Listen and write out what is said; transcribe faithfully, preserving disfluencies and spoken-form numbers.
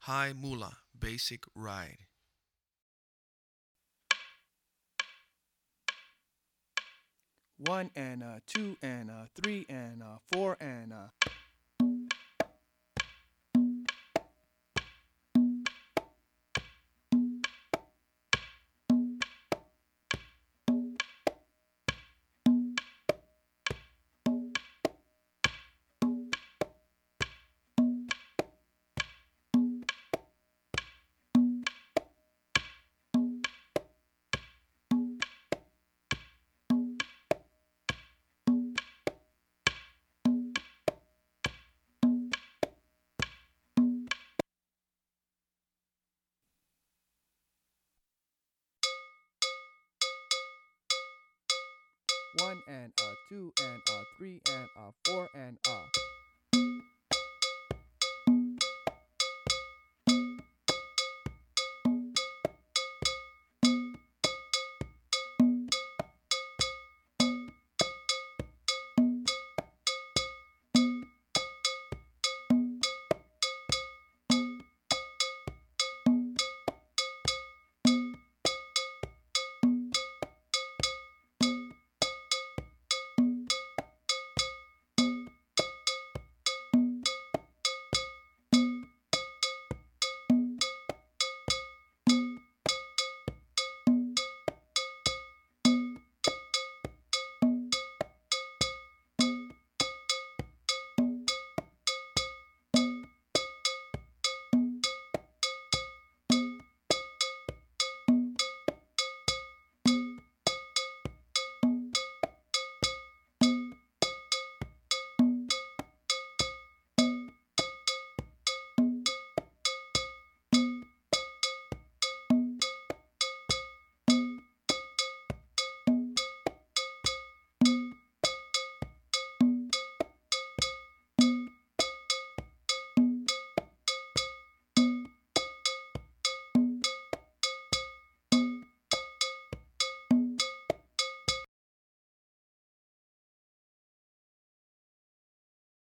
High Mula Basic Ride. One and uh, two and uh, three and uh, four and uh, one and uh, two and uh, three and uh, four and uh.